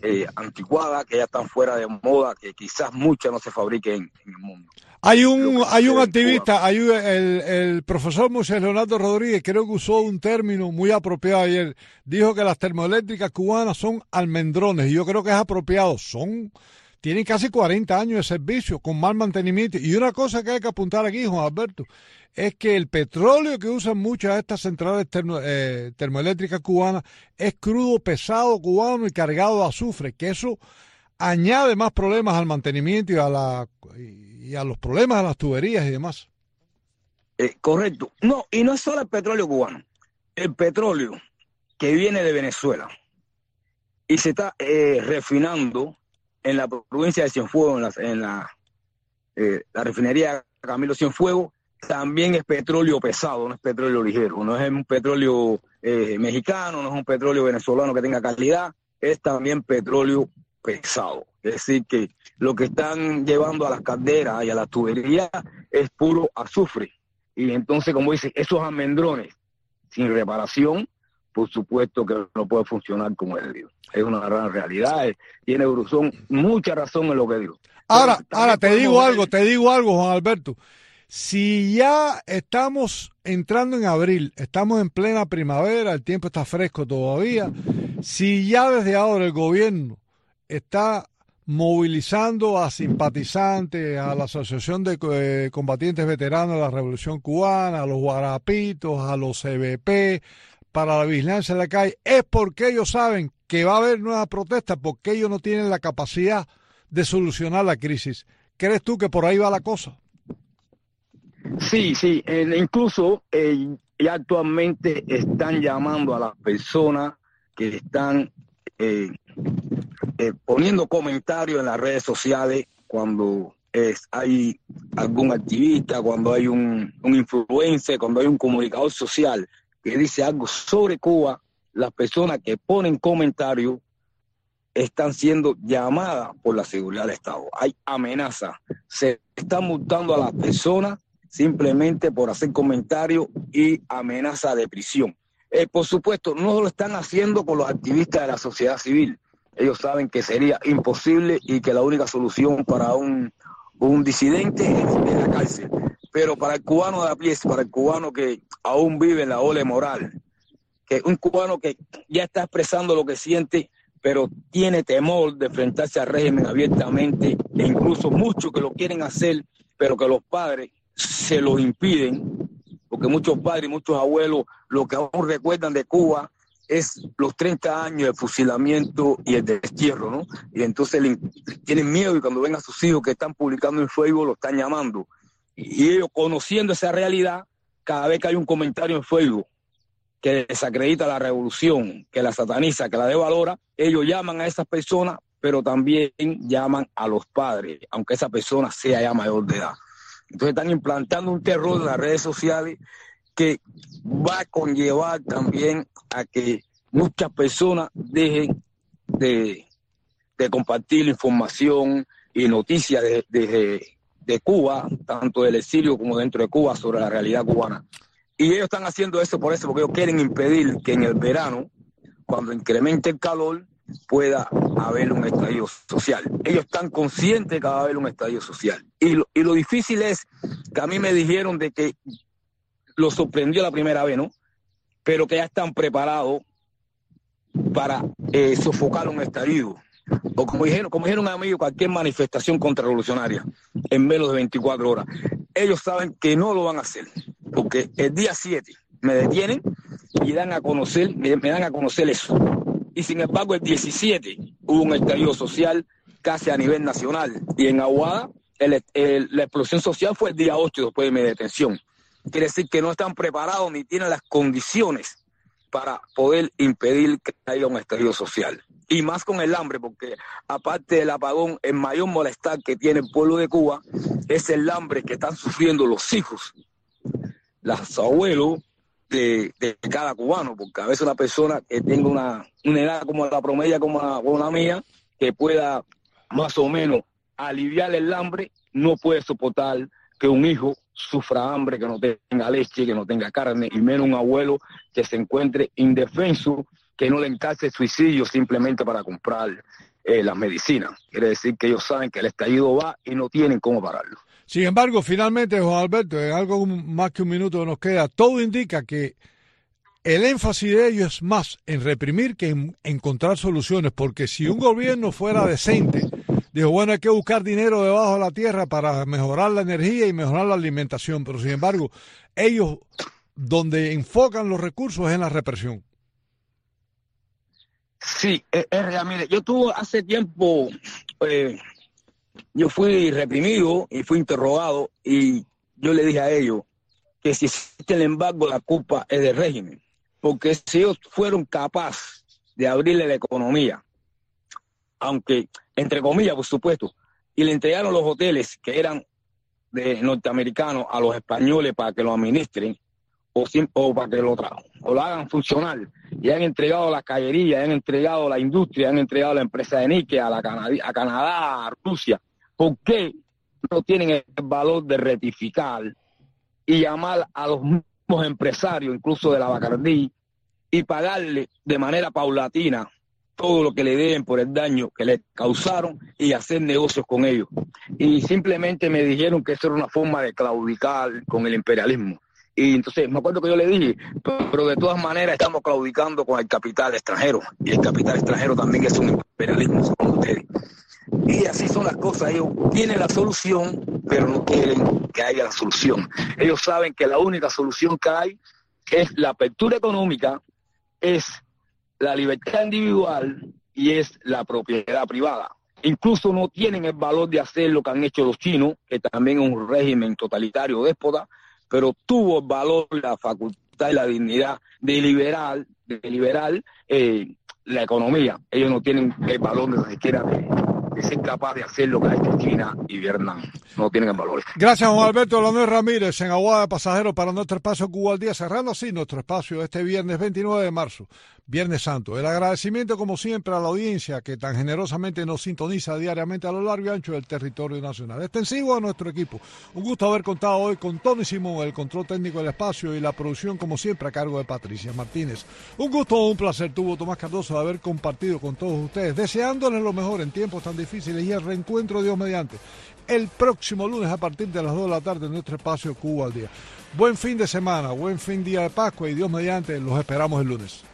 anticuadas, que ya están fuera de moda, que quizás muchas no se fabriquen en el mundo. Hay un activista, el profesor Moisés Leonardo Rodríguez, creo que usó un término muy apropiado ayer. Dijo que las termoeléctricas cubanas son almendrones, y yo creo que es apropiado. Tienen casi 40 años de servicio, con mal mantenimiento. Y una cosa que hay que apuntar aquí, Juan Alberto, es que el petróleo que usan muchas de estas centrales termoeléctricas cubanas es crudo pesado cubano y cargado de azufre, que eso añade más problemas al mantenimiento y a los problemas de las tuberías y demás. Correcto. No, y no es solo el petróleo cubano. El petróleo que viene de Venezuela y se está refinando en la provincia de Cienfuegos, en la refinería Camilo Cienfuegos, también es petróleo pesado, no es petróleo ligero, no es un petróleo mexicano, no es un petróleo venezolano que tenga calidad, es también petróleo pesado. Es decir, que lo que están llevando a las calderas y a las tuberías es puro azufre. Y entonces, como dice, esos almendrones sin reparación, por supuesto que no puede funcionar como él dijo. Es una gran realidad, tiene mucha razón en lo que digo. Ahora te digo algo, Juan Alberto. Si ya estamos entrando en abril, estamos en plena primavera, el tiempo está fresco todavía, si ya desde ahora el gobierno está movilizando a simpatizantes, a la Asociación de Combatientes Veteranos de la Revolución Cubana, a los Guarapitos, a los CBP, para la vigilancia en la calle, es porque ellos saben que va a haber nuevas protestas, porque ellos no tienen la capacidad de solucionar la crisis. ¿Crees tú que por ahí va la cosa? Sí, incluso ya actualmente están llamando a las personas que están poniendo comentarios en las redes sociales cuando hay algún activista, cuando hay un influencer, cuando hay un comunicador social que dice algo sobre Cuba. Las personas que ponen comentarios están siendo llamadas por la seguridad del Estado. Hay amenazas. Se está multando a las personas simplemente por hacer comentarios y amenaza de prisión. Por supuesto, no lo están haciendo con los activistas de la sociedad civil. Ellos saben que sería imposible y que la única solución para un disidente es la cárcel. Pero para el cubano de a pie, para el cubano que aún vive en la ola moral, que un cubano que ya está expresando lo que siente, pero tiene temor de enfrentarse al régimen abiertamente, e incluso muchos que lo quieren hacer, pero que los padres se lo impiden, porque muchos padres y muchos abuelos lo que aún recuerdan de Cuba es los 30 años de fusilamiento y el destierro, ¿no? Y entonces tienen miedo, y cuando ven a sus hijos que están publicando en Facebook, lo están llamando. Y ellos, conociendo esa realidad, cada vez que hay un comentario en Facebook que desacredita la revolución, que la sataniza, que la devalora, ellos llaman a esas personas, pero también llaman a los padres, aunque esa persona sea ya mayor de edad. Entonces están implantando un terror en las redes sociales que va a conllevar también a que muchas personas dejen de compartir información y noticias de Cuba, tanto del exilio como dentro de Cuba, sobre la realidad cubana. Y ellos están haciendo eso porque ellos quieren impedir que en el verano, cuando incremente el calor, pueda haber un estallido social. Ellos están conscientes de que va a haber un estallido social. Y lo difícil es que a mí me dijeron de que lo sorprendió la primera vez, ¿no? Pero que ya están preparados para sofocar un estallido. O como dijeron a mí, cualquier manifestación contrarrevolucionaria en menos de 24 horas. Ellos saben que no lo van a hacer, porque el día 7 me detienen y me dan a conocer eso. Y sin embargo, el 17 hubo un estallido social casi a nivel nacional. Y en Aguada, la explosión social fue el día 8 después de mi detención. Quiere decir que no están preparados ni tienen las condiciones para poder impedir que haya un estallido social. Y más con el hambre, porque aparte del apagón, el mayor malestar que tiene el pueblo de Cuba es el hambre que están sufriendo los hijos, los abuelos de cada cubano, porque a veces una persona que tenga una edad como la promedia, como la mía, que pueda más o menos aliviar el hambre, no puede soportar que un hijo sufra hambre, que no tenga leche, que no tenga carne, y menos un abuelo que se encuentre indefenso que no le encase el suicidio simplemente para comprar las medicinas. Quiere decir que ellos saben que el estallido va y no tienen cómo pararlo. Sin embargo, finalmente, Juan Alberto, en algo más que un minuto que nos queda, todo indica que el énfasis de ellos es más en reprimir que en encontrar soluciones, porque si un gobierno fuera decente, dijo, bueno, hay que buscar dinero debajo de la tierra para mejorar la energía y mejorar la alimentación, pero sin embargo, ellos donde enfocan los recursos es en la represión. Sí, es real. Mire, yo tuve hace tiempo, yo fui reprimido y fui interrogado y yo le dije a ellos que si existe el embargo, la culpa es del régimen, porque si ellos fueron capaces de abrirle la economía, aunque, entre comillas, por supuesto, y le entregaron los hoteles que eran de norteamericanos a los españoles para que lo administren, o para que lo hagan funcionar, y han entregado la callería, han entregado la industria, han entregado la empresa de níquel a Canadá, a Rusia. ¿Por qué no tienen el valor de rectificar y llamar a los mismos empresarios, incluso de la Bacardí, y pagarle de manera paulatina todo lo que le deben por el daño que le causaron y hacer negocios con ellos? Y simplemente me dijeron que eso era una forma de claudicar con el imperialismo. Y entonces me acuerdo que yo le dije, pero de todas maneras estamos claudicando con el capital extranjero, y el capital extranjero también es un imperialismo, según ustedes. Y así son las cosas. Ellos tienen la solución, pero no quieren que haya la solución. Ellos saben que la única solución que hay es la apertura económica, es la libertad individual y es la propiedad privada. Incluso no tienen el valor de hacer lo que han hecho los chinos, que también es un régimen totalitario déspota, pero tuvo el valor, la facultad y la dignidad de liberar la economía. Ellos no tienen el valor ni siquiera de ser capaz de hacer lo que ha hecho China y Vietnam. No tienen el valor. Gracias, Juan Alberto Leonel Ramírez, en Aguada de Pasajeros, para nuestro espacio Cuba al Día, cerrando así nuestro espacio este viernes 29 de marzo, Viernes Santo. El agradecimiento, como siempre, a la audiencia que tan generosamente nos sintoniza diariamente a lo largo y ancho del territorio nacional. Extensivo a nuestro equipo. Un gusto haber contado hoy con Tony Simón, el control técnico del espacio, y la producción, como siempre, a cargo de Patricia Martínez. Un gusto, un placer tuvo Tomás Cardoso de haber compartido con todos ustedes, deseándoles lo mejor en tiempos tan difíciles, y el reencuentro, Dios mediante, el próximo lunes a partir de las 2 de la tarde en nuestro espacio Cuba al Día. Buen fin de semana, buen fin día de Pascua, y Dios mediante los esperamos el lunes.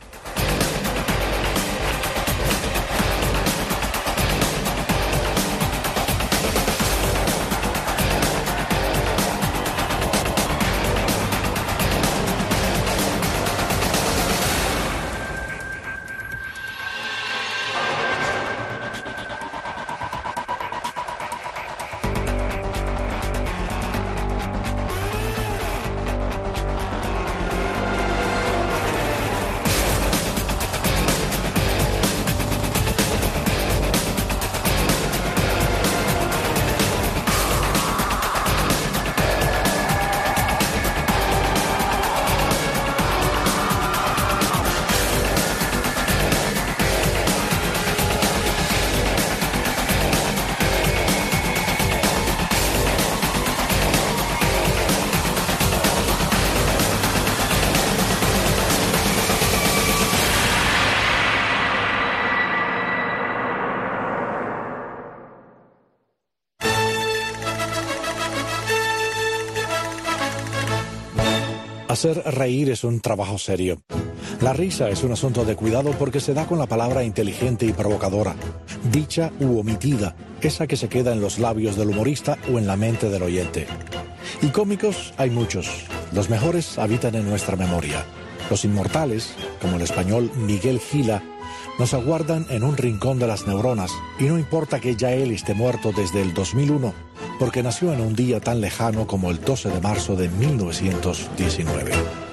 Hacer reír es un trabajo serio. La risa es un asunto de cuidado porque se da con la palabra inteligente y provocadora, dicha u omitida, esa que se queda en los labios del humorista o en la mente del oyente. Y cómicos hay muchos. Los mejores habitan en nuestra memoria. Los inmortales, como el español Miguel Gila, nos aguardan en un rincón de las neuronas, y no importa que ya él esté muerto desde el 2001, porque nació en un día tan lejano como el 12 de marzo de 1919.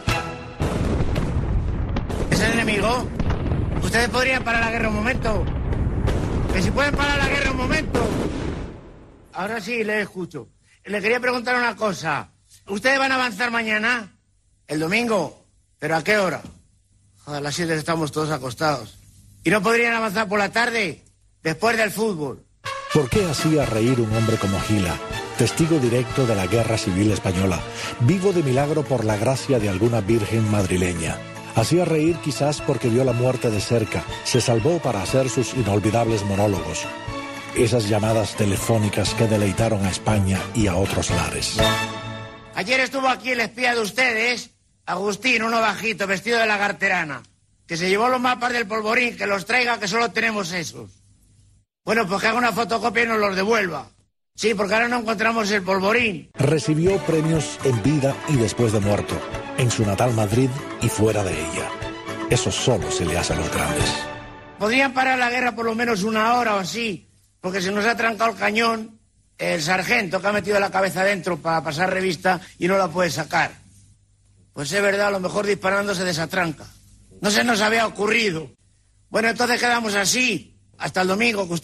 ¿Es el enemigo? ¿Ustedes podrían parar la guerra un momento? ¿Que si pueden parar la guerra un momento? Ahora sí, le escucho. Le quería preguntar una cosa. ¿Ustedes van a avanzar mañana? ¿El domingo? ¿Pero a qué hora? A las 7 estamos todos acostados. ¿Y no podrían avanzar por la tarde? Después del fútbol. ¿Por qué hacía reír un hombre como Gila, testigo directo de la Guerra Civil Española, vivo de milagro por la gracia de alguna virgen madrileña, Hacía reír quizás porque vio la muerte de cerca. Se salvó para hacer sus inolvidables monólogos. Esas llamadas telefónicas que deleitaron a España y a otros lares. Ayer estuvo aquí el espía de ustedes, Agustín, uno bajito, vestido de lagarterana, que se llevó los mapas del polvorín, que los traiga, que solo tenemos esos. Bueno, pues que haga una fotocopia y nos los devuelva. Sí, porque ahora no encontramos el polvorín. Recibió premios en vida y después de muerto, en su natal Madrid y fuera de ella. Eso solo se le hace a los grandes. Podrían parar la guerra por lo menos una hora o así, porque se nos ha trancado el cañón, el sargento que ha metido la cabeza dentro para pasar revista y no la puede sacar. Pues es verdad, a lo mejor disparando se desatranca. No se nos había ocurrido. Bueno, entonces quedamos así, hasta el domingo, que usted